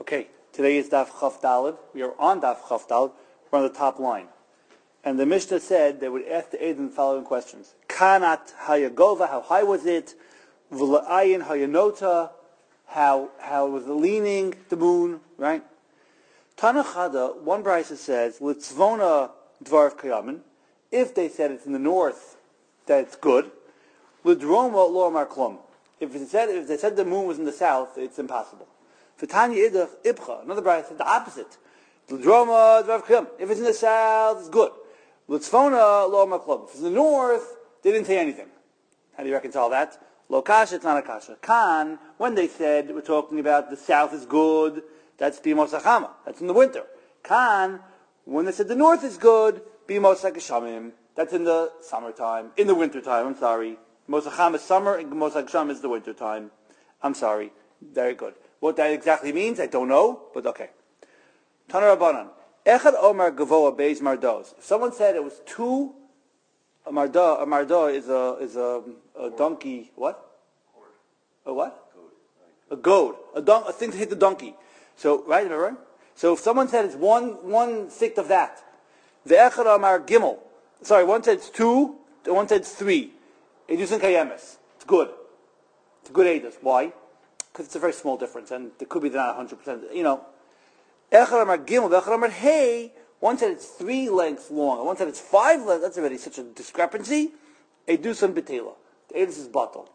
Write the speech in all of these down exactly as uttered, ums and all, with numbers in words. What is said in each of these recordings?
Okay, today is Daf Chaf Daled. We are on Daf Chaf Daled. We're on the top line. And the Mishnah said they would ask the Eidim the following questions. Kanat hayagova, how high was it? V'la'ayin hayanota, how how was the leaning, the moon, right? Tanachada, one brisa says, Litzvona dvarv kayamin, if they said it's in the north, that it's good. L'droma lo amar klum. If they said if they said the moon was in the south, it's impossible. V'tanya idach ibcha, another brisa said the opposite. L'droma dvarv kayamin. If it's in the south, it's good. L'tzvona lo amar klum. If it's in the north, they didn't say anything. How do you reconcile that? Lo kasha, it's not a kasha. Kan, when they said we're talking about the south is good, that's bimos achama. That's in the winter. Kan, when they said the north is good, bimos hakashamim. That's in the summertime. In the wintertime, I'm sorry. Bimos achama is summer, and bimos hakasham is the wintertime. I'm sorry. Very good. What that exactly means, I don't know, but okay. Tanar Rabbanan. Echad Omar Gavoa Beis Mardos. If someone said it was two, a marda, a marda is a is a, a donkey. What? A what? A goad. A don, a thing to hit the donkey. So right, remember? So if someone said it's one one sixth of that, the Echad Omar Gimel. Sorry, one said it's two, the one said it's three. Edus and Kayemes. It's good. It's a good Edus. Why? Because it's a very small difference, and it could be not one hundred percent. You know, Echad Amar Gimel, Echad Amar Hey. One said it's three lengths long, and one said it's five lengths. That's already such a discrepancy. Edus and Betela. The Edus is batal.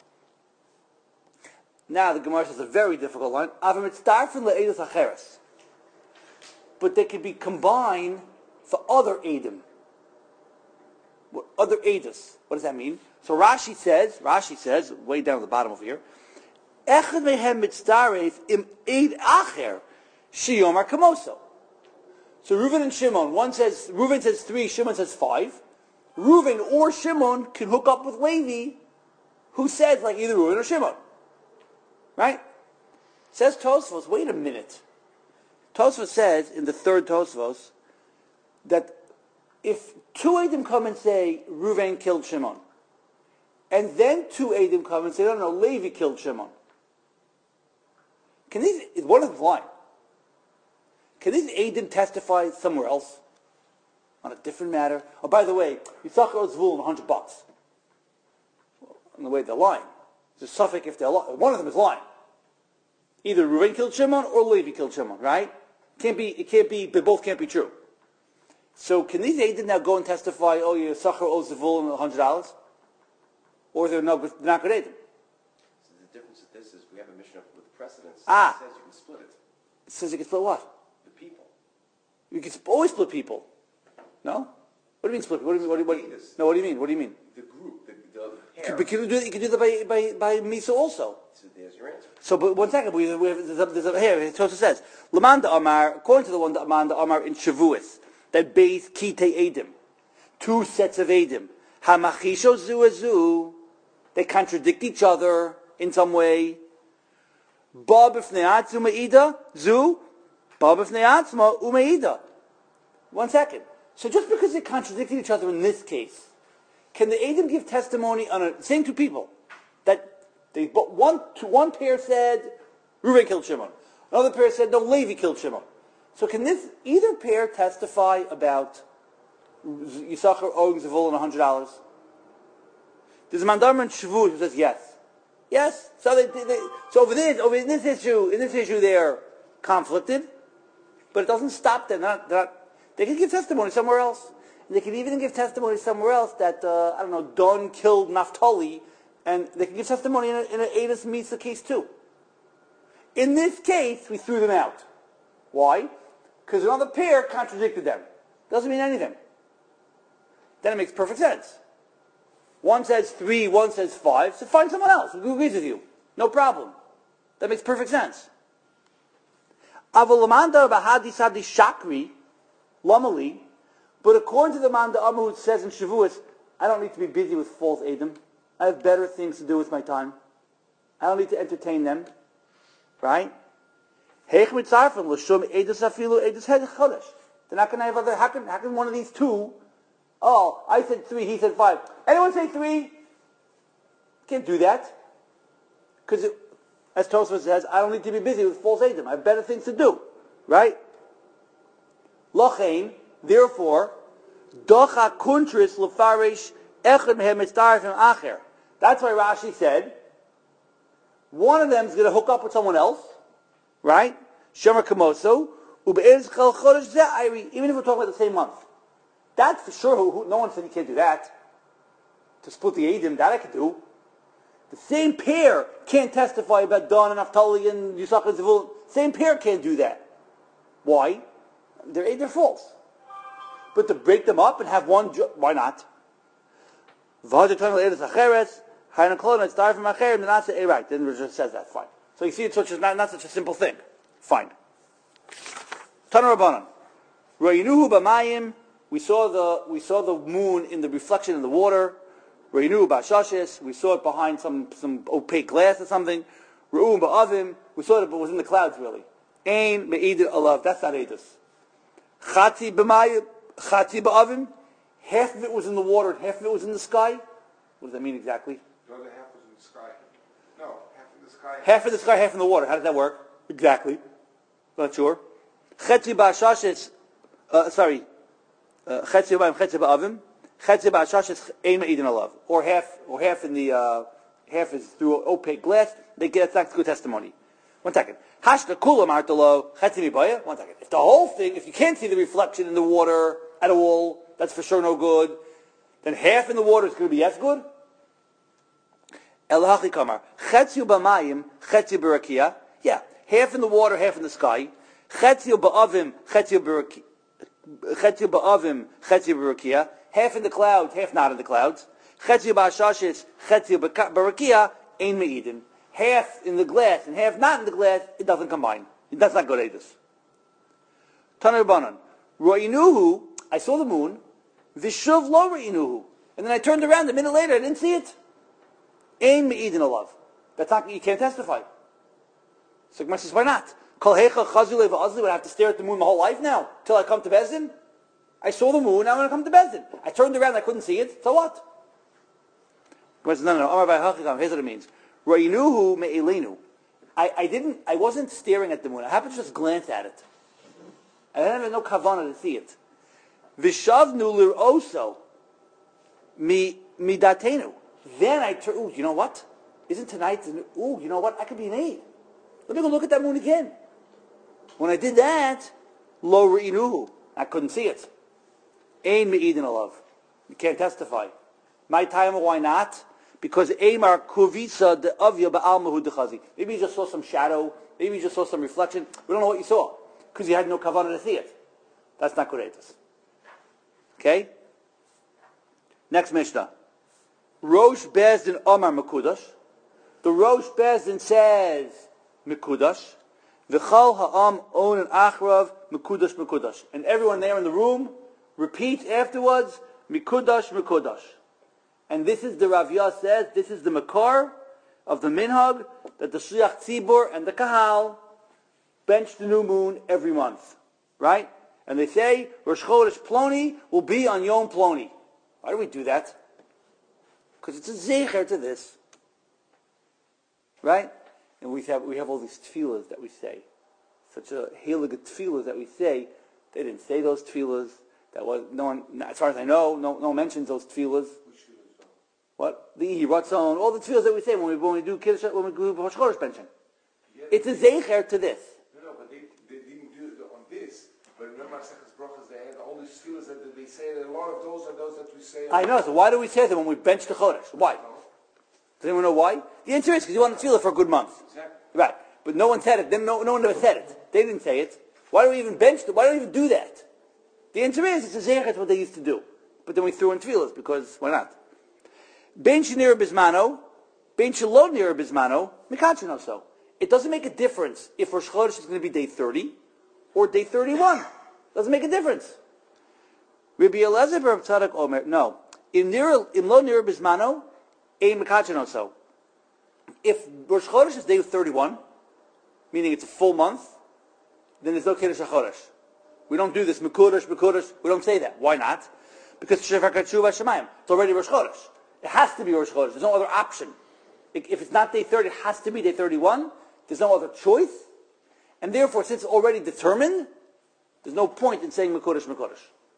Now the Gemara says a very difficult line. Avim mitzdarfin le'edus acheres, but they could be combined for other edim. Other edus. What does that mean? So Rashi says, Rashi says, way down at the bottom over here, Echad mehem mitzdaref im ed acher shiyomar kamoso. So Reuven and Shimon, one says, Reuven says three, Shimon says five. Reuven or Shimon can hook up with Levi, who says like either Reuven or Shimon. Right? Says Tosfos, wait a minute. Tosfos says in the third Tosfos that if two Eidim come and say Reuven killed Shimon, and then two Eidim come and say, no, no, Levi killed Shimon. Can these, one of them's lying. Can these Eidim testify somewhere else? On a different matter? Oh, by the way, Yisachar owes Zvulun a hundred bucks. Well, in the way they're lying. It's a suffix if they're lying. One of them is lying. Either Reuven killed Shimon or Levi killed Shimon, right? Can't be, it can't be, but both can't be true. So can these Eidim now go and testify, oh, Yisachar owes Zvulun a hundred dollars? Or they're not, they're not good Eidim? So the difference with this is we have a mission with precedence ah. that says you can split it. It says you can split what? People. You can always split people. No? What do you mean split? What do you mean? What do you, what, no, what do you mean? What do you mean? The group, the, the pair. But can you do, you can do that by, by, by Misa also. So there's your answer. So, but one second, we have, we have, there's a, there's a, here, it also says, Lamanda Amar, according to the one that Amanda Amar in Shavuos, that base Kite Edim, two sets of Edim, Hamachisho Zu Azu, they contradict each other in some way. Ba b'fnei atzma umeida, Zu, ba b'fnei atzma umeida. One second. So just because they contradicted each other in this case, can the Eidim give testimony on a same two people that they but one to one pair said Reuven killed Shimon, another pair said no, Levi killed Shimon. So can this either pair testify about Yisachar owing Zvulun a hundred dollars? There's a Mandamar in Shavuot who says yes, yes. So they, they, they so over this over in this issue in this issue they're conflicted, but it doesn't stop them. They're not, they're not, they can give testimony somewhere else. And they can even give testimony somewhere else that, uh, I don't know, Don killed Naphtali, and they can give testimony in, a, in an Eidos Misa case too. In this case, we threw them out. Why? Because another pair contradicted them. Doesn't mean anything. Then it makes perfect sense. One says three, one says five, so find someone else who agrees with you. No problem. That makes perfect sense. Avalamanda bahadi sadi shakri, Lamali, but according to the man, the Amma who says in Shavuos, I don't need to be busy with false Eidim. I have better things to do with my time. I don't need to entertain them. Right? They're not going to have other, how can, how can one of these two, oh, I said three, he said five. Anyone say three? Can't do that. Because As Tosfos says, I don't need to be busy with false Eidim. I have better things to do. Right? Lochein, therefore, docha kuntris lefarish echad mehem mitzdarfim acher. That's why Rashi said, one of them is going to hook up with someone else, right? Shemer kamoso, ube'ez chel chodesh ze'ayri, even if we're talking about the same month. That's for sure. Who, who, no one said you can't do that. To split the Eidim, that I could do. The same pair can't testify about Dan and Naphtali and Yisachar and Zevulun. Same pair can't do that. Why? They're, they're false. But to break them up and have one, ju- why not? Right. Then it just says that. Fine. So you see, it's such a, not, not such a simple thing. Fine. Tana Rabbanan. Ra'inuhu b'mayim. We saw the we saw the moon in the reflection in the water. Ra'inuhu b'ashashes. We saw it behind some, some opaque glass or something. Ra'um ba'avim. We saw it, but it was in the clouds really. Ein me'idin alav. That's not edus. Chati b'mayim. Chati ba'avim. Half of it was in the water and half of it was in the sky. What does that mean exactly? The other half was in the sky. No, half in the sky. Half in the sky, half in the water. How does that work? Exactly. Not sure. Chetzi ba'ashashes, uh, sorry, chetzi ba'avim, chetzi ba'avim, chetzi ba'ashashes ein ma'idin alav. Or half, or half in the, uh, half is through opaque glass. They get, that's good testimony. One second. Hashta kula martalo, chetzi mibaya. One second. If the whole thing, if you can't see the reflection in the water at all, that's for sure no good. Then half in the water is going to be as good. El hachi kamar. Chetzi b'mayim, chetzi b'rakia. Yeah. Half in the water, half in the sky. Chetzi ba'avim, chetzi b'rakia. Chetzi ba'avim, chetzi b'rakia. Half in the clouds, half not in the clouds. Chetzi ba'ashashis, chetzi b'rakia, ein me'idin. Half in the glass and half not in the glass, it doesn't combine. That's not good edus. Tana Rabbanan. Ro'inuhu, I saw the moon. Vishuv lo ro'inuhu. And then I turned around a minute later, I didn't see it. Ein me'idin alav. That's not, you can't testify. So Gemara says, why not? Kol hecha chazu leva azli, would I have to stare at the moon my whole life now, till I come to Bezdin? I saw the moon, now I'm going to come to Bezdin. I turned around, I couldn't see it, so what? Gemara says, no, no, no, Amar v'hachikam, here's what it means. Ro'inuhu me'elinu. I, I didn't, I wasn't staring at the moon, I happened to just glance at it. I didn't have no kavanah to see it. Vishavnu lir'oso mi midatenu. Then I turn, ooh, you know what? Isn't tonight, ooh, you know what? I could be an aid. Let me go look at that moon again. When I did that, lo re'inuhu. I couldn't see it. Ein me'idin alav. You can't testify. My time, why not? Because Eimar kuvisa de avya ba'al mahu dechazi. Maybe you just saw some shadow. Maybe you just saw some reflection. We don't know what you saw. Because you had no kavanah to see it. That's not kureitas. Okay? Next Mishnah. Rosh Bezdin Omar Mekudash. The Rosh Bezdin says Mekudash. V'chal ha'am on and achrav Mekudash Mekudash. And everyone there in the room repeats afterwards Mekudash Mekudash. And this is the Rav Yah says, this is the Makar of the Minhag that the Shliach Tzibur and the Kahal bench the new moon every month. Right? And they say Rosh Chodesh Ploni will be on Yom Ploni. Why do we do that? Because it's a zecher to this. Right? And we have we have all these tefillahs that we say. Such a heilige tefillahs that we say. They didn't say those tefillahs. That was no one, as far as I know, no, no one mentions those tefillahs. What? The Ihi Ratzon, all the tefillahs that we say when we when we do Kiddush, when we do Rosh Chodesh benching. Yeah, it's a zecher to this. No, no, but they, they didn't do it on this. But remember Masechus Brachos, they had all these tefillahs that they say, and a lot of those are those that we say. I know, so why do we say them when we bench the Chodesh? Why? No. Does anyone know why? The answer is because you want to tefillah for a good month. Exactly. Right. But no one said it. Then no, no one ever said it. They didn't say it. Why do we even bench it? Why do we even do that? The answer is, it's a zecher, it's what they used to do. But then we threw in tefillahs, because why not? Ben shenir bismano, ben shalom nir bismano, mikachin also. It doesn't make a difference if Rosh Chodesh is going to be day thirty or day thirty-one. Doesn't make a difference. Rabbi Elazar bar Tzadak Omer, no. In nir, in lo nir bismano, ein mikachin also. If Rosh Chodesh is day thirty-one, meaning it's a full month, then there's no Kiddush HaChodesh. We don't do this, Mekudash, Mekudash, we don't say that. Why not? Because Shefar Katshuva Shemayim, it's already Rosh Chodesh. It has to be Rosh Chodesh. There's no other option. If it's not day thirty, it has to be day thirty-one. there's no other choice, and therefore, since it's already determined, there's no point in saying Mekudesh, Mekudesh.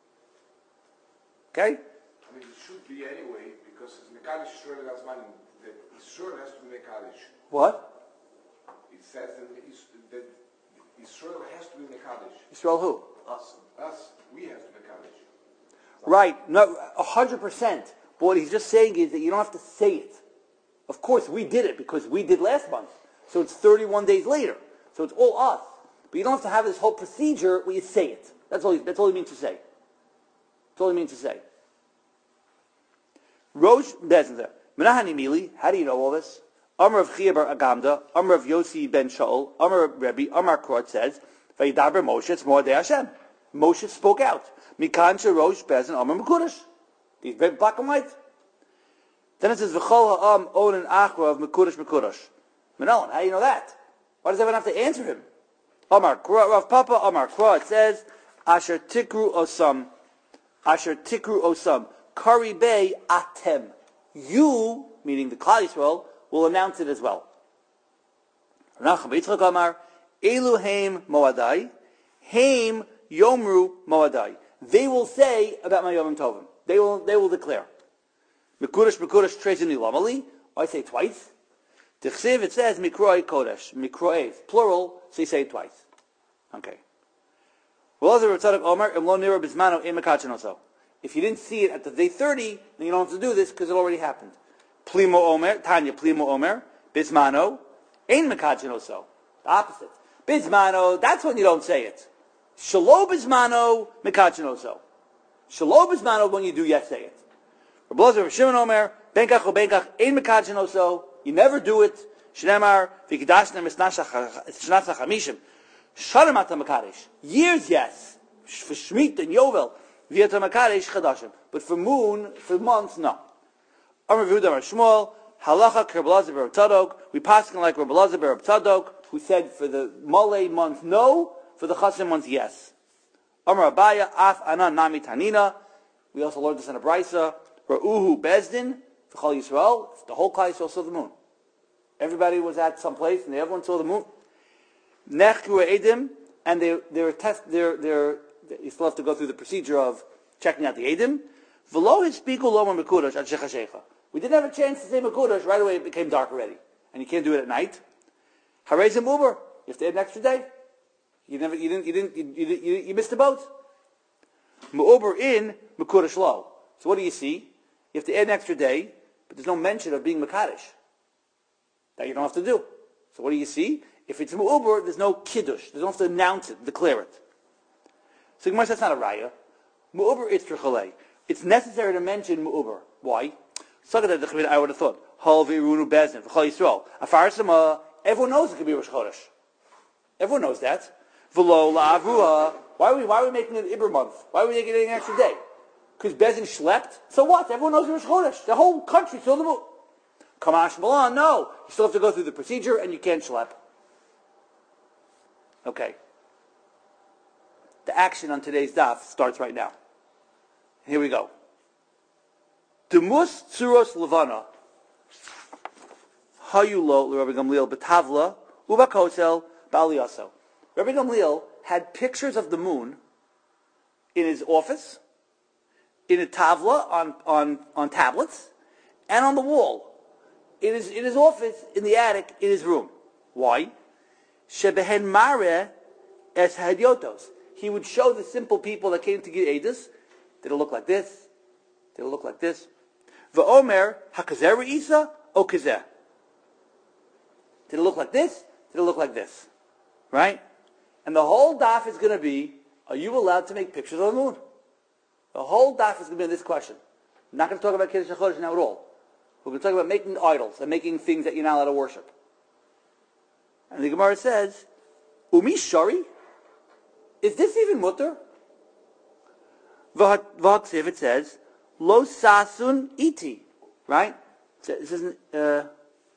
Okay? I mean, it should be anyway, because it's Mekadesh Yisrael Gazman. Yisrael has to be Mekadesh. What? It says that, is, that Israel has to be Mekadesh. Israel who? Us. Us, we have to Mekadesh. Right, no, a hundred percent. But what he's just saying is that you don't have to say it. Of course, we did it because we did last month. So it's thirty-one days later. So it's all us. But you don't have to have this whole procedure where you say it. That's all he, that's all he means to say. That's all he means to say. Rosh Bezer. Menahani Mili, how do you know all this? Amar of Chia bar Agamda, Amar of Yossi ben Shaul, Amar of Rebbe, Amar Krot says, Vayidaber Moshe, it's Moadei Hashem. Moshe spoke out. Mikan Rosh Bezer, Amar Mekudesh. These very black and white. Then it says, V'chol ha'am onen achra of Mekudesh Mekudesh. Menon, how do you know that? Why does everyone have to answer him? Amar Krot, Rav Papa, Amar Krot, it says, Asher tikru osam, Asher tikru osam, Kari Bey atem. You, meaning the Klal Yisrael, will announce it as well. Ranacham Yitzchak Amar, Elu heim moadai, heim yomru moadai. They will say about my Yom Tovim. They will, they will declare. Mekudesh, Mekudesh, Trezini Lamali. I say twice. Tichsiv, it says Mikroi Kodesh, Mikroi, plural, so you say it twice. Okay. If you didn't see it at the day thirty, then you don't have to do this because it already happened. Plimo Omer, Tanya, Plimo Omer, Bismano, Ein Mekachinoso. The opposite. Bismano, that's when you don't say it. Shalo Bismano, Mekachinoso. Shalo Bismano, when you do, yes, say it. Rabbi Shimon Omer, Benkach o Benkach, Ein Mekachinoso. You never do it. Shnemar, Vikidashna Misnasach Hamishim. Shalom Ata Mekadesh. Years, yes. For Shmit and Yovel. Viata Mekadesh Chadashim. But for moon, for months, no. Amar Yehuda Amar Shmuel, Halacha Kerbelazar Ber Tzadok. We pass like Kerbelazar Ber Tzadok, who said for the Malay month no, for the Chasim month yes. Amar Abaya Af Anan Nami Tanina. We also learned this in a Brisa. Ra'uhu Bezdin V'chol Yisrael. The whole Klal Yisrael saw the moon. Everybody was at some place and everyone saw the moon. Nechku Edim, and they they were test they're they're you still have to go through the procedure of checking out the Edim. V'lo hispiku lomar mekudesh ad shechashecha. We didn't have a chance to say mekudesh right away. It became dark already, and you can't do it at night. Harezim uber. You have to add an extra day. You never you didn't you didn't you, you, you, you missed the boat. Meuber in mekudesh lo. So what do you see? You have to add an extra day, but there's no mention of being mekadesh. That you don't have to do. So what do you see? If it's Mu'uber, there's no kiddush. They don't have to announce it, declare it. So Gemara says that's not a raya. Mu'uber itzur chalei. It's necessary to mention Mu'uber. Why? I would have thought. Hal v'irunu bezin v'chol Yisrael. Afarsama. Everyone knows it could be Rosh Chodesh. Everyone knows that. V'lo la'avruha. Why are we why are we making it Ibr month? Why are we making it an extra day? Because Bezin slept. So what? Everyone knows Rosh Chodesh. The whole country saw the moon. Kamash Malan. No, you still have to go through the procedure, and you can't schlep. Okay. The action on today's daf starts right now. Here we go. Demus tzuros levana. Hayulo l'Rabbi Gamliel betavla ubakotel ba'aliyaso. Rabbi Gamliel had pictures of the moon in his office, in a tavla on, on, on tablets, and on the wall. In his, in his office, in the attic, in his room. Why? Shebehen mare es hadyotos. He would show the simple people that came to get edus. Did it look like this? Did it look like this? V'omer hakazer isa o kazeh. Did it look like this? Did it look like this? Right? And the whole daf is going to be, are you allowed to make pictures of the moon? The whole daf is going to be on this question. I'm not going to talk about Kiddush HaChodesh now at all. We're going to talk about making idols and making things that you're not allowed to worship. And the Gemara says, Umi shari? Is this even mutter? V'haksiv, it says, Lo sasun iti. Right? This isn't, uh,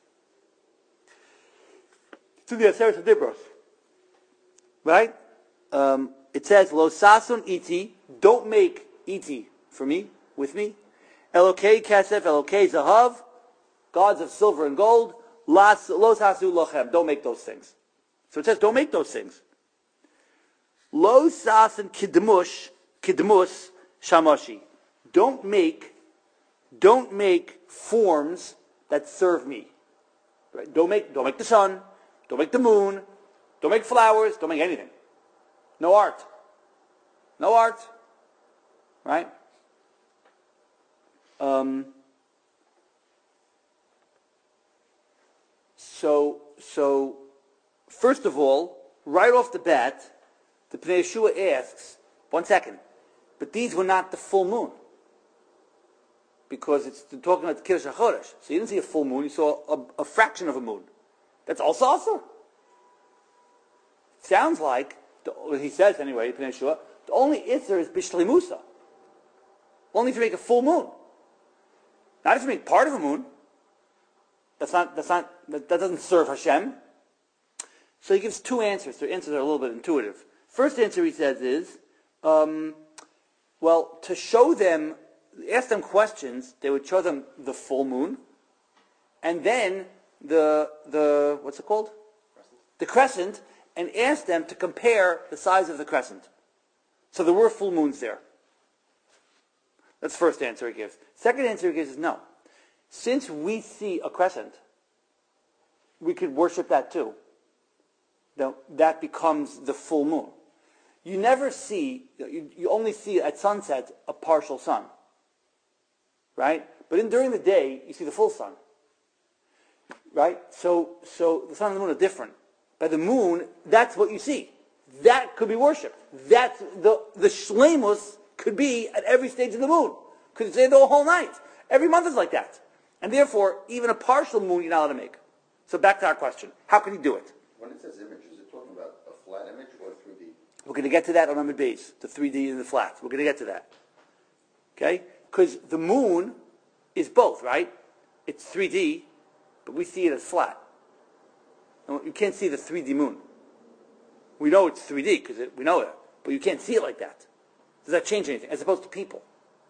it's in the Aseret HaDibros. Right? Um, it says, Lo sasun iti. Don't make iti for me, with me. Elokei kesef, Elokei zahav, gods of silver and gold, Las los hasu lochem. Don't make those things. So it says, don't make those things. Lo sas and kidmush, kidmus shamashi. Don't make, don't make forms that serve me. Right? Don't make, don't make the sun. Don't make the moon. Don't make flowers. Don't make anything. No art. No art. Right? Um, so, so, first of all, right off the bat, the Pnei Yeshua asks, one second, but these were not the full moon. Because it's talking about the Kiddush HaChodesh. So you didn't see a full moon, you saw a, a fraction of a moon. That's also also. Sounds like, the, he says anyway, Pnei Yeshua, the only Isser is Bishli Musa. Only if you make a full moon. Not if you make part of a moon. That's not, that's not, that, that doesn't serve Hashem. So he gives two answers. Their answers are a little bit intuitive. First answer he says is, um, well, to show them, ask them questions, they would show them the full moon, and then the, the what's it called? Crescent. The crescent, and ask them to compare the size of the crescent. So there were full moons there. That's the first answer he gives. Second answer he gives is no. Since we see a crescent, we could worship that too. Now, that becomes the full moon. You never see, you, you only see at sunset a partial sun. Right? But in, during the day, you see the full sun. Right? So, so the sun and the moon are different. By the moon, that's what you see. That could be worshipped. That's the, the shlemus could be at every stage of the moon. Could stay the whole night. Every month is like that. And therefore, even a partial moon you're not allowed to make. So back to our question. How can you do it? When it says image, is it talking about a flat image or three D? We're going to get to that on Amud Beis, the three D and the flat. We're going to get to that. Okay? Because the moon is both, right? It's three D, but we see it as flat. And you can't see the three D moon. We know it's three D because we know it, but you can't see it like that. Does that change anything? As opposed to people.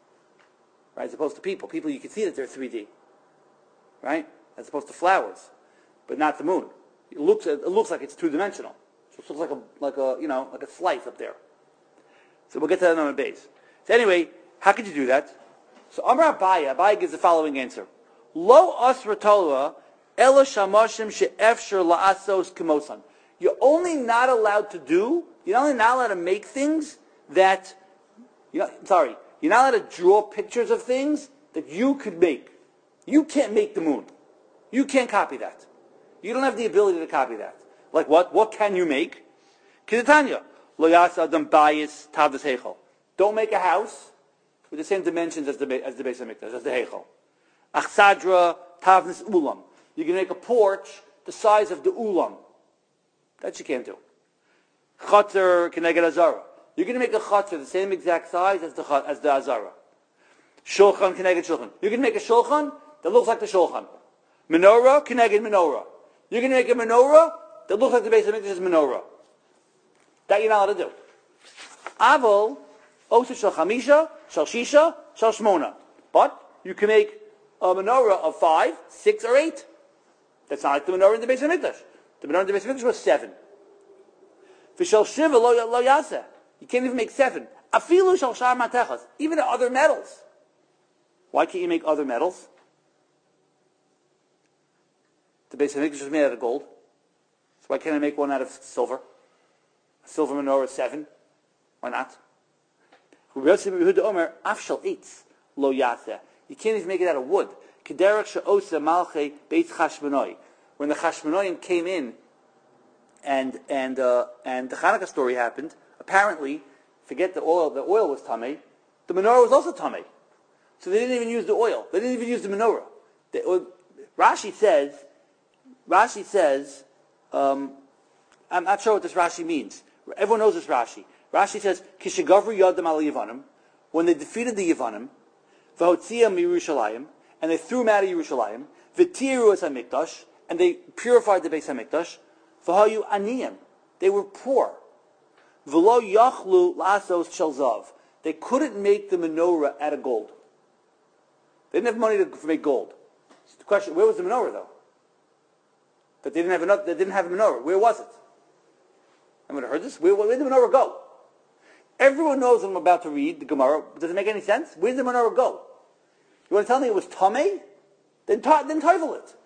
Right? As opposed to people. People, you can see that they're three D. Right? As opposed to flowers. But not the moon. It looks, it looks like it's two-dimensional. So it looks like a, like a, you know, like a slice up there. So we'll get to that on the base. So anyway, how could you do that? So Amar Abaya, Abaya gives the following answer. Lo asra Torah, ela shamashim she'efshar la'asos kimosan. You're only not allowed to do, you're only not allowed to make things that, you're not, sorry, you're not allowed to draw pictures of things that you could make. You can't make the moon. You can't copy that. You don't have the ability to copy that. Like what? What can you make? Kizatanya. Lo yasa adam bayis tavdas heichal. Don't make a house with the same dimensions as the as the Beis Hamikdash, as the heichal. Achsadra tavdas ulam. You can make a porch the size of the ulam. That you can't do. Chatzar keneged azara. You're going to make a chatzar the same exact size as the as the azara. Shulchan keneged shulchan. You're going to make a shulchan that looks like the shulchan. Menorah keneged menorah. You're going to make a menorah that looks like the Beis Hamikdash's menorah. That you're not allowed to do. Aval, osu shel chamisha, shel shisha, shel shmona. But you can make a menorah of five, six, or eight. That's not like the menorah in the Beis Hamikdash. The menorah in the Beis Hamikdash was seven. V'shel shiva lo, lo yaseh. You can't even make seven. Afilu shel shar matechas. Even other metals. Why can't you make other metals? The Beis Hamikdash was made out of gold. So why can't I make one out of silver? A silver menorah is seven. Why not? You can't even make it out of wood. When the Chashmonoim came in and and uh, and the Hanukkah story happened, apparently, forget the oil, the oil was tamei, the menorah was also tamei. So they didn't even use the oil. They didn't even use the menorah. They, uh, Rashi says, Rashi says, um, I'm not sure what this Rashi means. Everyone knows this Rashi. Rashi says, Kishagavru Yadam al Yevanim, when they defeated the Yevanim, V'hotziyam Yerushalayim, and they threw him out of Yerushalayim, V'tiru es HaMikdash, and they purified the Beis HaMikdash, V'hayu Aniyim, they were poor. V'lo Yachlu Lasos Shelzav, they couldn't make the menorah out of gold. They didn't have money to make gold. So the question, where was the menorah though? that they didn't have enough, they didn't have a menorah. Where was it? I'm going to heard this. Where, where did the menorah go? Everyone knows what I'm about to read, the Gemara. Does it make any sense? Where did the menorah go? You want to tell me it was Tameh? Then, ta- then toivel it.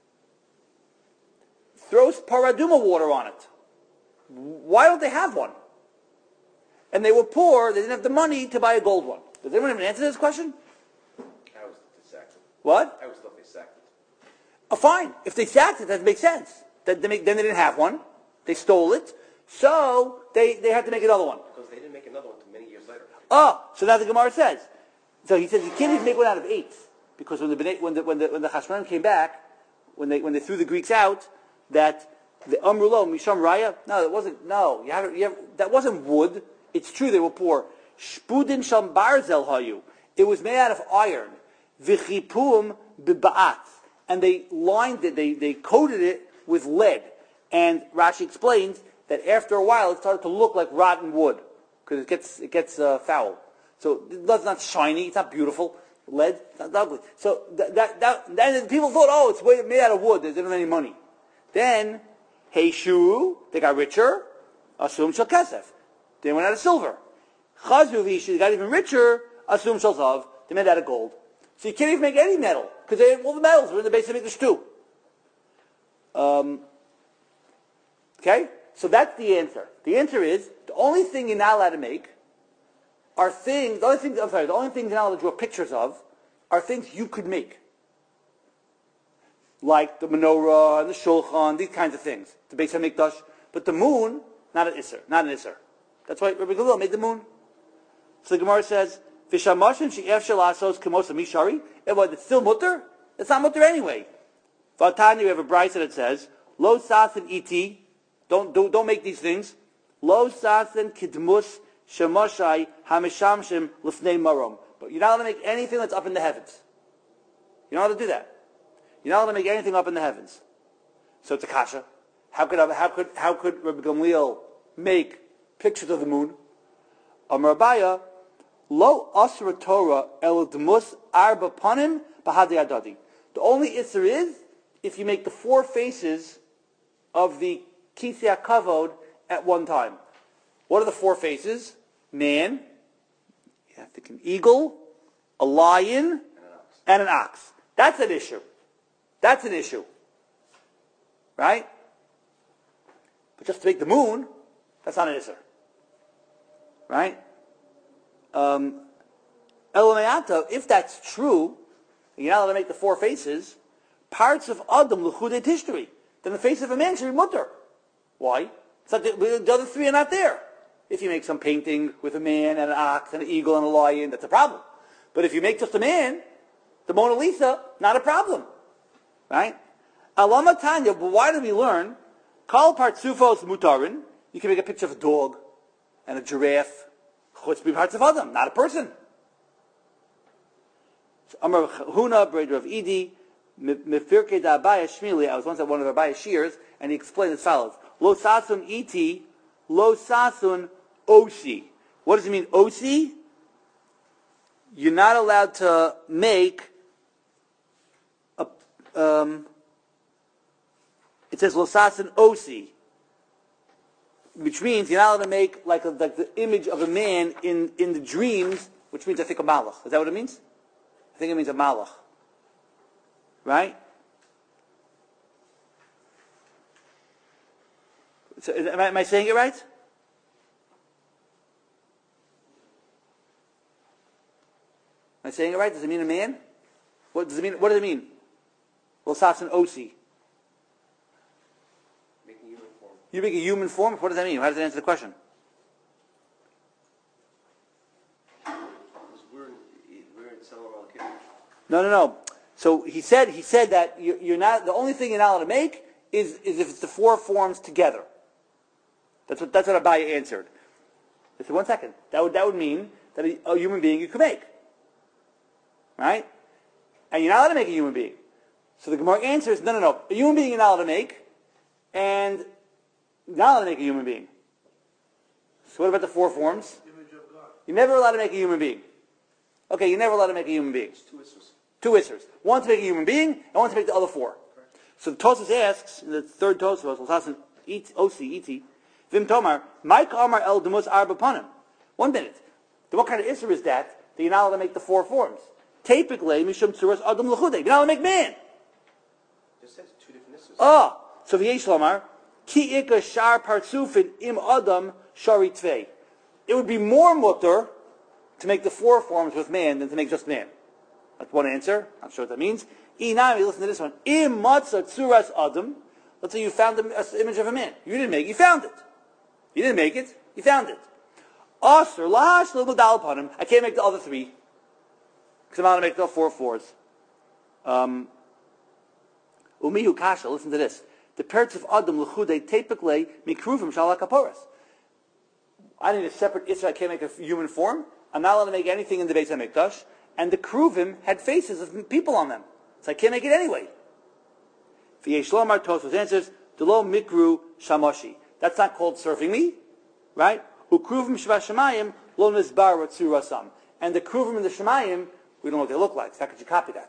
Throw paraduma water on it. Why don't they have one? And they were poor, they didn't have the money to buy a gold one. Does anyone have an answer to this question? I was they sacked it. What? I was thought they sacked it. Oh, fine. If they sacked it, that makes sense. That they make, then they didn't have one. They stole it. So they, they had to make another one. Because they didn't make another one until many years later. Oh, so now the Gemara says. So he says you can't even make one out of eight. Because when the when the when the when the Hashmonaim came back, when they when they threw the Greeks out, that the Amrulo Misham Raya, no, that wasn't no, you have, you have, that wasn't wood. It's true they were poor. Shpudin Sham Barzel Hayu. It was made out of iron. V'chipum b'ba'at. And they lined it, they, they coated it with lead. And Rashi explains that after a while it started to look like rotten wood. Because it gets, it gets uh, foul. So it's not shiny, it's not beautiful. Lead, it's not ugly. So that, that, that, then people thought, oh, it's made out of wood, they didn't have any money. Then, Heishu, they got richer. Asum shel kesef. They went out of silver. Chazu v'ishu, they got even richer. Asum shel zav, they made out of gold. So you can't even make any metal, because all the metals were in the base of Mikdash too. Um, okay? So that's the answer. The answer is, the only thing you're not allowed to make are things, the only things, I'm sorry, the only things you're not allowed to draw pictures of are things you could make. Like the menorah and the shulchan, these kinds of things. The base of Mikdash. But the moon, not an Isser, not an Isser. That's why Rabbi Gamliel made the moon. So the Gemara says, Vishamashim she'ef shelasos kemos mishari. And what, it's still mutter? It's not mutter anyway. Vatanya, we have a brisa that says, Lo sasen iti, don't, don't, don't make these things. Lo sasen kidmus shemashai hamishamshim lifnei marom. But you're not allowed to make anything that's up in the heavens. You're not allowed to do that. You're not allowed to make anything up in the heavens. So it's a kasha. How could, how could, how could Rabbi Gamliel make pictures of the moon? Amar Abaya, Lo asra Torah el dmus arba panim bahadi adadi. The only isser is if you make the four faces of the kisei hakavod at one time. What are the four faces? Man, you have to think an eagle, a lion, and an ox. That's an issue. That's an issue. Right? But just to make the moon, that's not an isser. Right? Um, Elamayata, if that's true, you're not allowed to make the four faces, parts of Adam, l'chudei tishtari, then the face of a man should be mutter. Why? It's not the, the other three are not there. If you make some painting with a man and an ox and an eagle and a lion, that's a problem. But if you make just a man, the Mona Lisa, not a problem. Right? Alama Tanya, but why do we learn? Kal partsufos mutarin. You can make a picture of a dog and a giraffe. Chutz be parts of Adam, not a person. Amar Huna, brother of Idi, Mefirke da Abaya Shmili. I was once at one of Abaya's shears, and he explained as follows: Lo sasun iti, lo sasun osi. What does it mean, osi? You're not allowed to make a. Um, it says lo sasun osi, which means you're not allowed to make like, a, like the image of a man in, in the dreams, which means I think a malach. Is that what it means? I think it means a malach. Right? So, am, I, am I saying it right? Am I saying it right? Does it mean a man? What does it mean? What does it mean? L'sasan osi. Making human form. You make a human form? What does that mean? How does that answer the question? Because we're in, we're in Salom al-Kibbutz. No, no, no. So he said he said that you're, you're not, the only thing you're not allowed to make is, is if it's the four forms together. That's what that's what Abaye answered. I said, one second. That would that would mean that a, a human being you could make. Right? And you're not allowed to make a human being. So the Gemara answers, no, no, no. A human being you're not allowed to make, and you're not allowed to make a human being. So what about the four forms? Image of God. You're never allowed to make a human being. Okay, you're never allowed to make a human being. It's two issues. Two issues. One to make a human being, and one to make the other four. Correct. So the Tosfos asks, in the third Tosfos, L'sasan O C E T, Vim Tomar, Mike Amar El Demus Arba Panim. One minute. Then what kind of Isser is that, that you're not allowed to make the four forms? Typically, Mishum Tzuras Adam L'chudei. You're not allowed to make man. Just says two different Issers. Oh, so V'yesh Lomar, Ki Ika Shar Partsufin Im Adam Shari Tvei. It would be more mutter to make the four forms with man than to make just man. That's one answer. Not sure what that means. Inami, listen to this one. Im Matzah Tzuras Adam. Let's say you found the image of a man. You didn't make it, you found it. You didn't make it, you found it. Asr, lahash, little dal upon him. I can't make the other three. Because I'm not going to make the four fours. Um, Umihu kasha, listen to this. The parts of Adam, l'chudei, typically, mikruvim shalak kaporas. I need a separate Isra, I can't make a human form. I'm not allowed to make anything in the Beis HaMikdash. And the kruvim had faces of people on them. So I can't make it anyway. V'yesh lomar, Tosfos answers, Delo mikru shamoshi. That's not called serving me, right? Ukruvim shva shemayim lo nizbar ratzurasam. And the kruvim in the shemayim, we don't know what they look like. So how could you copy that?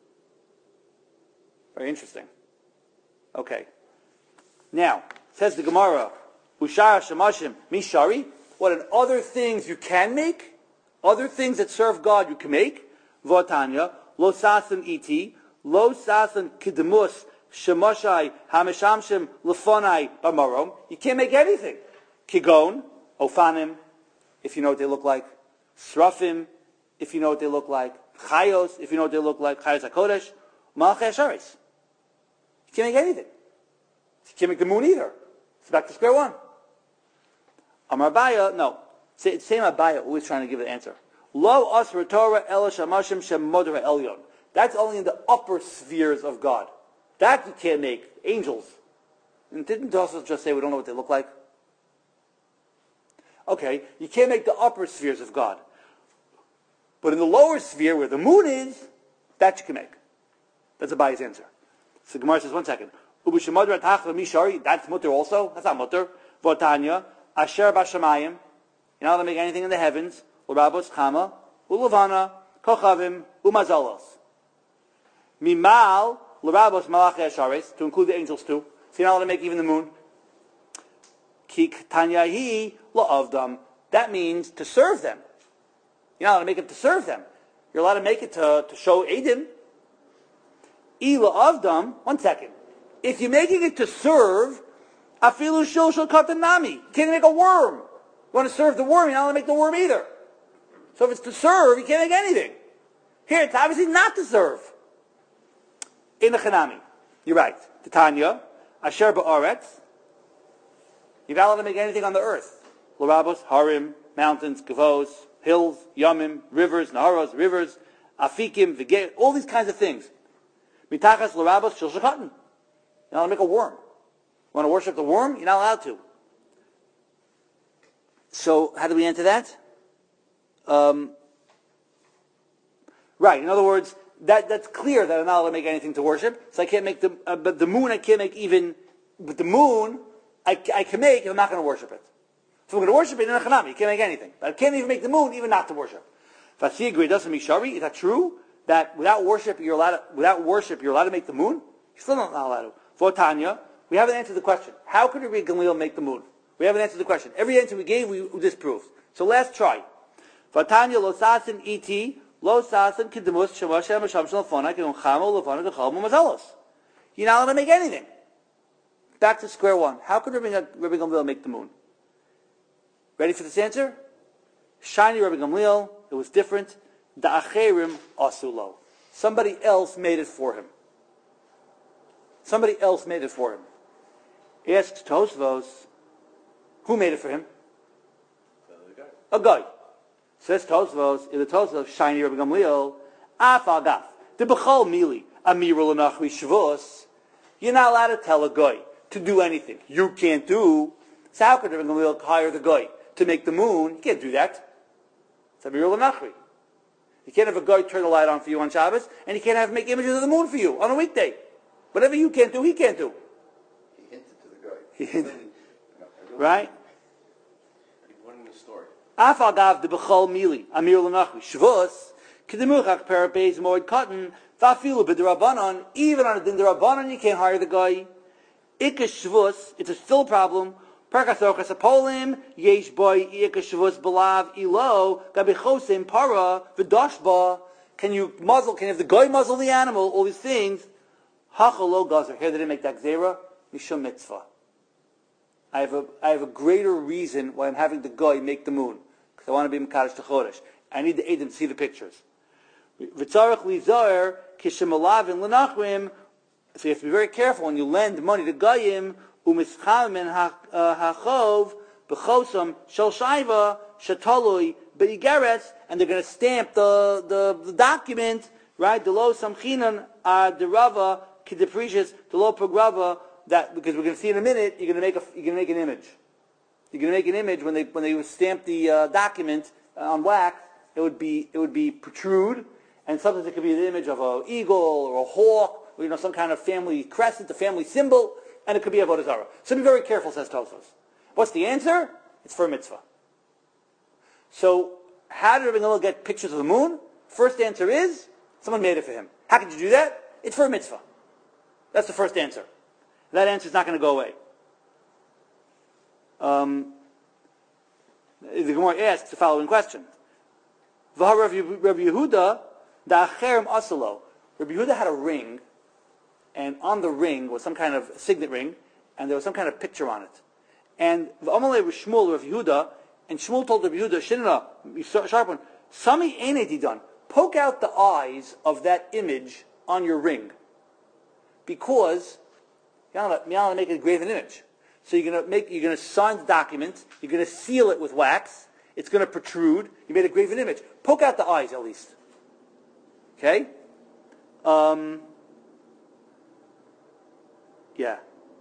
Very interesting. Okay. Now, says the Gemara, Ushara Shemashim Mishari. What in other things you can make? Other things that serve God you can make. Votanya, Lo Sasan Iti, Lo Sasan Kidemus, Shemashai, Hamishamshim, Lefonai, Bamarom. You can't make anything. Kigon, Ofanim, if you know what they look like. Srafim, if you know what they look like. Chayos, if you know what they look like. Chayos HaKodesh. Malachei Hasharis. You can't make anything. You can't make the moon either. It's back to square one. Amar Abaya, no. Same Abaya, always trying to give an answer. Lo asra Torah el shamashim shemodra elyon. That's only in the upper spheres of God. That you can't make. Angels. And didn't Tosfos just say we don't know what they look like? Okay, you can't make the upper spheres of God. But in the lower sphere where the moon is, that you can make. That's Abaya's answer. So Gemara says, one second. Ubushamadra tachva mishari, that's mutter also. That's not mutter. Votanya, asher bashamayim. You're not allowed to make anything in the heavens. Urabos chama, ulavana, kochavim, umazalos. Mimal, l'rabos malachei ashares, to include the angels too. So you're not allowed to make even the moon. Kik tanyahi la'avdam. That means to serve them. You're not allowed to make it to serve them. You're allowed to make it to, to show Edom. Ila avdam, one second. If you're making it to serve, afilu shil shel katanami. You can't make a worm. You want to serve the worm, you're not allowed to make the worm either. So if it's to serve, you can't make anything. Here, it's obviously not to serve. In the Chanami. You're right. Titania, asher ba'aretz. You're not allowed to make anything on the earth. L'rabos, harim, mountains, kavos, hills, yamim, rivers, naharos, rivers, afikim, v'gei, all these kinds of things. Mitachas l'rabos shel shakatan. You're not allowed to make a worm. You want to worship the worm? You're not allowed to. So, how do we answer that? Um, right, in other words, that, that's clear that I'm not allowed to make anything to worship, so I can't make the, uh, but the moon I can't make even, but the moon I, I can make if I'm not going to worship it. So I'm going to worship it in a chanami, you can't make anything. But I can't even make the moon even not to worship. Fasiyagri doesn't make shari, is that true? That without worship you're allowed to, without worship you're allowed to make the moon? You're still not allowed to. Votanya, we haven't answered the question. How could Rabbi Gamliel make the moon? We haven't answered the question. Every answer we gave, we disproved. So last try. Vatanya lo sasin iti, lo sasin kidemus shamashem hashem shalafona kidon chamo lefona kachal mumazalos. You're not allowed to make anything. Back to square one. How could Rabbi, Rabbi Gamliel make the moon? Ready for this answer? Shiny Rabbi Gamliel, it was different. Da'acherim asulo. Somebody else made it for him. Somebody else made it for him. Asks Tosfos, who made it for him? A guy. Says Tosfos, in the Tosfos, shiny Rabbi Gamliel, af agaf, the b'chol mili, amirul anachri shvos. You're not allowed to tell a guy to do anything you can't do. So how could Rabbi Gamliel hire the guy to make the moon? You can't do that. It's amirul anachri. You can't have a guy turn the light on for you on Shabbos, and you can't have him make images of the moon for you on a weekday. Whatever you can't do, he can't do. He hinted to the guy. He hinted. Right? He wanted the story. Af agav de b'chol mili, amir l'nachri, shvus, Kidemuchach parapes moed cotton. Vafilu b'derabanan. Even on a din derabanan, you can't hire the guy. Ikesh shvus. It's a still problem. Perkasochas apolim yesh boy ikesh shvus belav ilo gabichosim para v'doshba. Can you muzzle? Can you have the guy muzzle the animal? All these things. Hachalo gazer. Here they didn't make that gzera. Mishum mitzvah. I have a I have a greater reason why I'm having the guy make the moon, because I want to be mekadosh to chodesh. I need the Edom to see the pictures. V'tzarech lizayer kishemelavin lenachrim. So you have to be very careful when you lend money to Goyim. Umischamen hachov b'chosam shel shaiva shetalui b'igeres, and they're going to stamp the, the, the document, right? The lo samchinan adirava kideprecious the lo prograva. That because we're going to see in a minute, you're going to make a you're going to make an image. You're going to make an image when they when they stamp the uh, document on wax. It would be it would be protrude, and sometimes it could be the image of an eagle or a hawk, or you know some kind of family crescent, a family symbol, and it could be avodah zarah. So be very careful, says Tosfos. What's the answer? It's for a mitzvah. So how did Rabbi Gamliel get pictures of the moon? First answer is someone made it for him. How could you do that? It's for a mitzvah. That's the first answer. That answer is not going to go away. Um, the Gemara asks the following question: Rabbi Yehuda, da acherem asalo. Rabbi Yehuda had a ring, and on the ring was some kind of signet ring, and there was some kind of picture on it. And the Amalei was Shmuel, Rabbi Yehuda, and Shmuel told Rabbi Yehuda, Shinna, sharp one, Sami ain't done. Poke out the eyes of that image on your ring, because you're not going to make a graven image. So you're going to make, you're going to sign the document, you're going to seal it with wax, it's going to protrude, you made a graven image. Poke out the eyes at least. Okay? Um, yeah.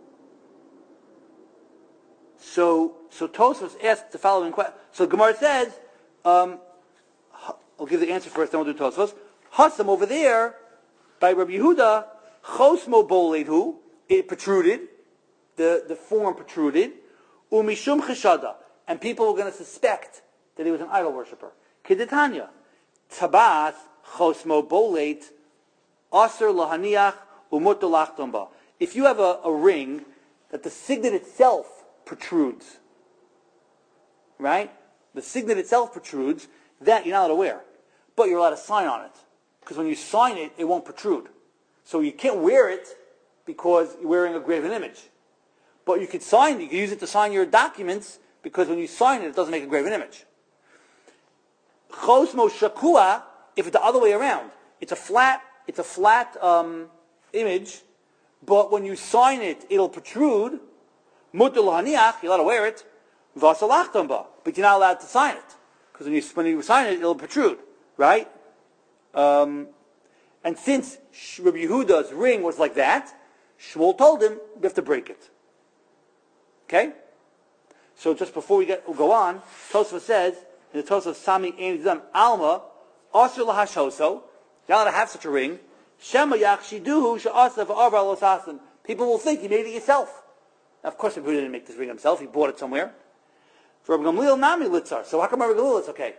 So, so Tosfos asked the following question. So Gemara says, um, I'll give the answer first, then we'll do Tosfos. Hassam over there, by Rabbi Yehuda, Chosmo Boledhu, it protruded, the, the form protruded, umishum cheshada, and people were going to suspect that he was an idol worshiper. Kedetanya, tabas chosmo boleit, aser lahaniach umuto lachtomba. If you have a, a ring that the signet itself protrudes, right? The signet itself protrudes, that you're not allowed to wear. But you're allowed to sign on it. Because when you sign it, it won't protrude. So you can't wear it because you're wearing a graven image. But you could sign, you could use it to sign your documents, because when you sign it, it doesn't make a graven image. Chosmo shakua, if it's the other way around, it's a flat, it's a flat um, image, but when you sign it, it'll protrude. Mutul haniach, you're allowed to wear it. Vasalachtomba, but you're not allowed to sign it, because when you when you sign it, it'll protrude, right? Um, and since Rabbi Yehuda's ring was like that, Shmuel told him, you have to break it. Okay? So just before we get we'll go on, Tosfos says, in the Tosfos Sami Ein Dam Alma, Asr Lahashoso, you're not allowed to have such a ring, Shema Yachshiduhu Sha'asa V'Arba Losasim. People will think you made it yourself. Now, of course, Rabbi Yehuda didn't make this ring himself, he bought it somewhere. For Rabbi Gamliel Nami Litzar. So how come Rabbi Gamliel it's okay?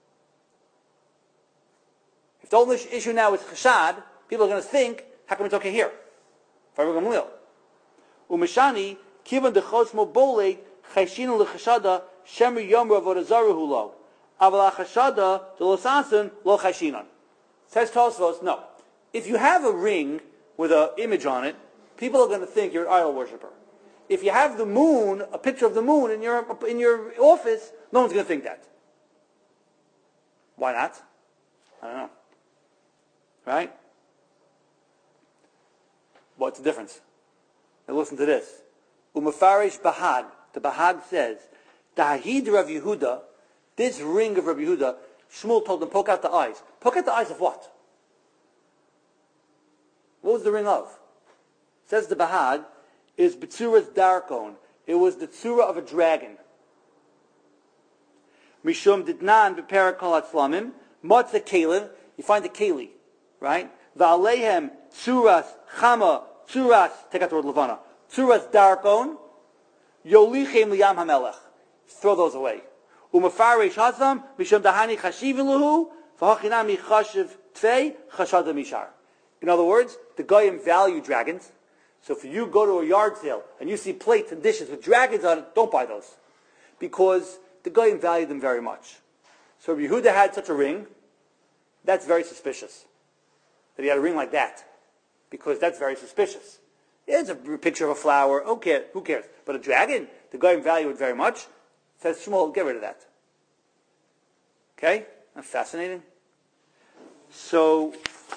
If the only issue now is chashad, people are going to think, how come it's okay here? For Rabbi Gamliel. Umeshani, kivan dechosmo bolei, chayshinu lechashada, shemer yomra vodazaru hulo. Aval chashada, delosasin, lo chayshinon. Says Tosfos, no. If you have a ring with an image on it, people are going to think you're an idol worshiper. If you have the moon, a picture of the moon in your in your office, no one's going to think that. Why not? I don't know. Right? What's the difference? Now listen to this. Umafarish Bahag. The Bahag says, Dahid Rav Yehuda, this ring of Rav Yehuda, Shmuel told him, poke out the eyes. Poke out the eyes of what? What was the ring of? Says the Bahag, is B'tzura's darkon. It was the tzura of a dragon. Mishum Didnan B'perakol Atzlamim, Motza Kalim, you find the Kali, right? Va'alehem Tzuras Chama, Tzuras, take out the word Levana, Tzuras darkon, Yolichem Liyam HaMelech. Throw those away. Umafarish Hazam, Mishum Dahani Chashiviluhu, V'hachinami chashiv tvei chashada mishar. In other words, the goyim value dragons. So if you go to a yard sale and you see plates and dishes with dragons on it, don't buy those. Because the goyim value them very much. So if Yehuda had such a ring, that's very suspicious. That he had a ring like that. Because that's very suspicious. It's a picture of a flower. Okay, who cares? But a dragon, the goyim value it very much. Says Shmuel, get rid of that. Okay? That's fascinating. So,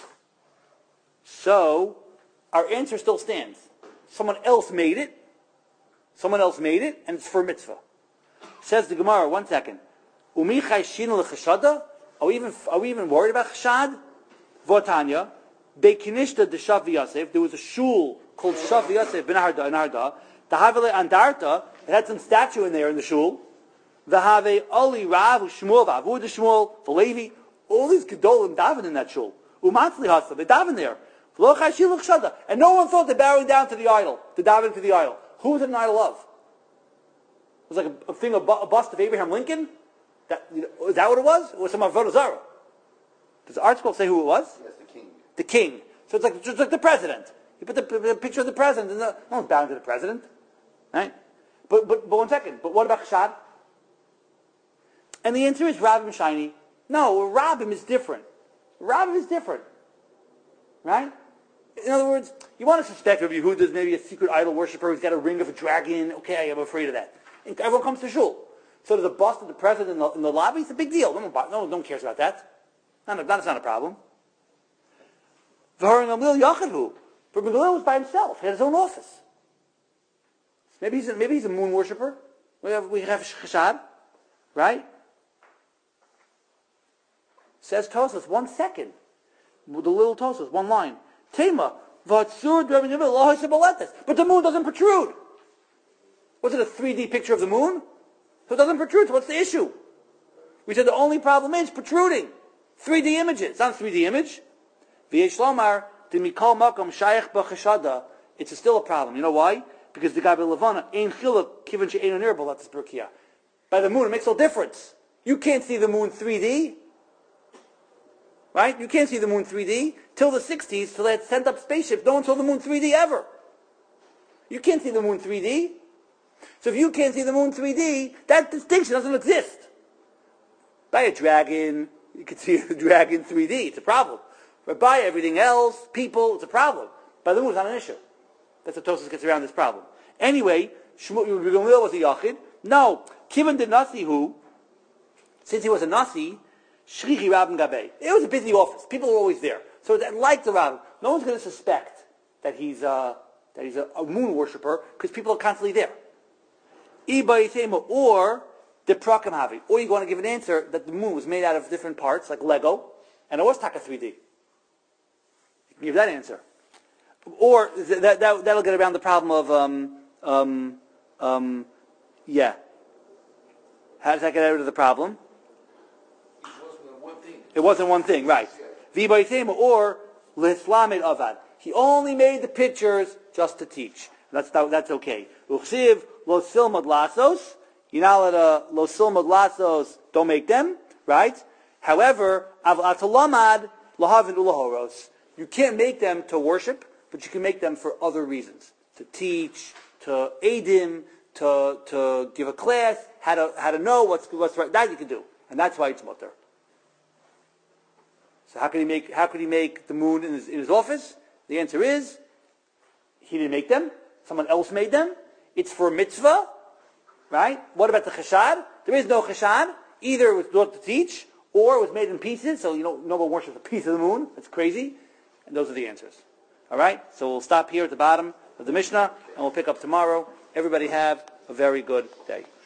so, our answer still stands. Someone else made it. Someone else made it, and it's for mitzvah. Says the Gemara, one second. Umichai shinu l'chashada? Are we even, are we even worried about chashad? Votanya. Bekinishta de Shav Yosef. There was a shul called Shav Yosef ben Arda in Arda. The Havele Andarta. It had some statue in there in the shul. The Have Ali Rav Shmuel Vavud Shmuel Valevi. All these gedolim daven in that shul. Umatzli Hasa. They daven there. And no one thought they're bowing down to the idol, to daven to the idol. Who was it an idol of? It was like a, a thing, a, bu- a bust of Abraham Lincoln? That, you know, is that what it was? Or was some Avodah Zarah? Does the article say who it was? Yes, the king. The king. So it's like just like the president. You put the, the picture of the president. And the, no one's bowing to the president, right? But but but one second. But what about chashad? And the answer is Rabbim Shiny. No, Rabbim is different. Rabbim is different, right? In other words, you want to suspect Rabbi Yehuda's maybe a secret idol worshiper who's got a ring of a dragon. Okay, I'm afraid of that. And everyone comes to shul. So there's a bust of the president in the, in the lobby. It's a big deal. No one, no, no one cares about that. Not, that's not a problem. V'haring Gamliel Yachadhu. But Gamliel was by himself. He had his own office. Maybe he's a, maybe he's a moon worshiper. We have we have chashad, right? Says Tosfos, one second. The little Tosfos, one line. Tema, v'atzur d'Rabbi Yehuda lo ha'iseh b'letes. But the moon doesn't protrude. Was it a three D picture of the moon? So it doesn't protrude. So what's the issue? We said the only problem is protruding. three D images. It's not a three D image. V'yesh lomar d'mikol makom shayach b'chashada. It's still a problem. You know why? Because the guy by Levana ein chiluk kiven she'einu ner b'letes b'rukiah. By the moon, it makes no difference. You can't see the moon three D. Right? You can't see the moon three D. Till the sixties, till they had sent up spaceships, no one saw the moon three D ever. You can't see the moon three D. So if you can't see the moon three D, that distinction doesn't exist. By a dragon, you can see the dragon three D. It's a problem. But by everything else, people, it's a problem. By the moon, it's not an issue. That's how Tosfos gets around this problem. Anyway, Shmuel was a yachid. No, Kivan the Nasi who, since he was a Nasi, Shrichi Rabbin Gabei. It was a busy office. People were always there. So that, like the Rabbin, no one's going to suspect that he's uh, that he's a, a moon worshiper because people are constantly there. Or the Prakam Havi. Or you want to give an answer that the moon was made out of different parts, like Lego, and it was Taka three D. You can give that answer. Or that, that, that'll get around the problem of, um, um, um, yeah. How does that get out of the problem? It wasn't one thing, right. Or L'Islamed Avad. He only made the pictures just to teach. That's that's okay. Uchsiv Lo Silmad Lasos. You're not allowed to Lo Silmad Lasos, don't make them, right? However, Av Atalamad Lahavin Ulahoros. You can't make them to worship, but you can make them for other reasons. To teach, to aid him, to to give a class, how to how to know what's what's right. That you can do. And that's why it's mutter. So how could he make how could he make the moon in his, in his office? The answer is he didn't make them. Someone else made them. It's for mitzvah, right? What about the chashad? There is no chashad. Either it was brought to teach, or it was made in pieces. So you know, no one worships a piece of the moon. That's crazy. And those are the answers. All right. So we'll stop here at the bottom of the Mishnah, and we'll pick up tomorrow. Everybody have a very good day.